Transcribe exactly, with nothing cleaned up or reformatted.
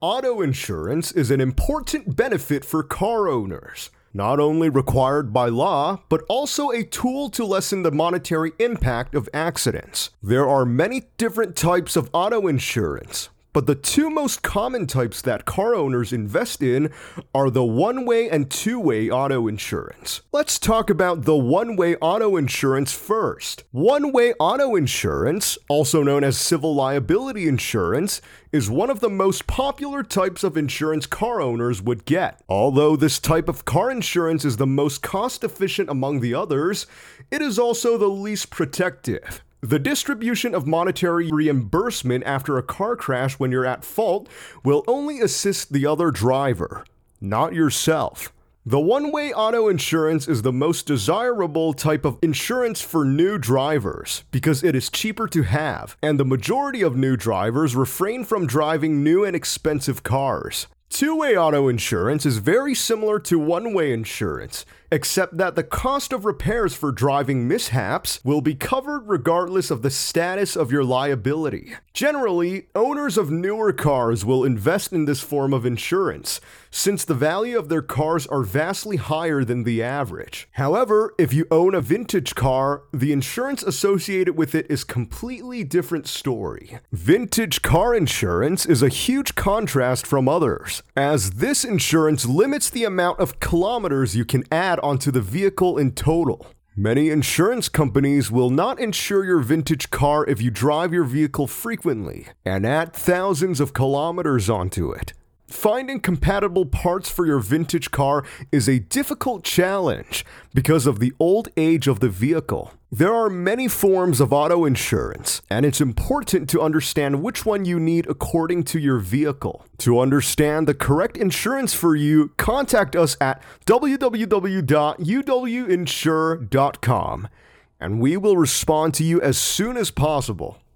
Auto insurance is an important benefit for car owners, not only required by law, but also a tool to lessen the monetary impact of accidents. There are many different types of auto insurance, but the two most common types that car owners invest in are the one-way and two-way auto insurance. Let's talk about the one-way auto insurance first. One-way auto insurance, also known as civil liability insurance, is one of the most popular types of insurance car owners would get. Although this type of car insurance is the most cost-efficient among the others, it is also the least protective. The distribution of monetary reimbursement after a car crash when you're at fault will only assist the other driver, not yourself. The one-way auto insurance is the most desirable type of insurance for new drivers because it is cheaper to have, and the majority of new drivers refrain from driving new and expensive cars. Two-way auto insurance is very similar to one-way insurance, except that the cost of repairs for driving mishaps will be covered regardless of the status of your liability. Generally, owners of newer cars will invest in this form of insurance, since the value of their cars are vastly higher than the average. However, if you own a vintage car, the insurance associated with it is a completely different story. Vintage car insurance is a huge contrast from others, as this insurance limits the amount of kilometers you can add onto the vehicle in total. Many insurance companies will not insure your vintage car if you drive your vehicle frequently and add thousands of kilometers onto it. Finding compatible parts for your vintage car is a difficult challenge because of the old age of the vehicle. There are many forms of auto insurance, and it's important to understand which one you need according to your vehicle. To understand the correct insurance for you, contact us at w w w dot u w insure dot com, and we will respond to you as soon as possible.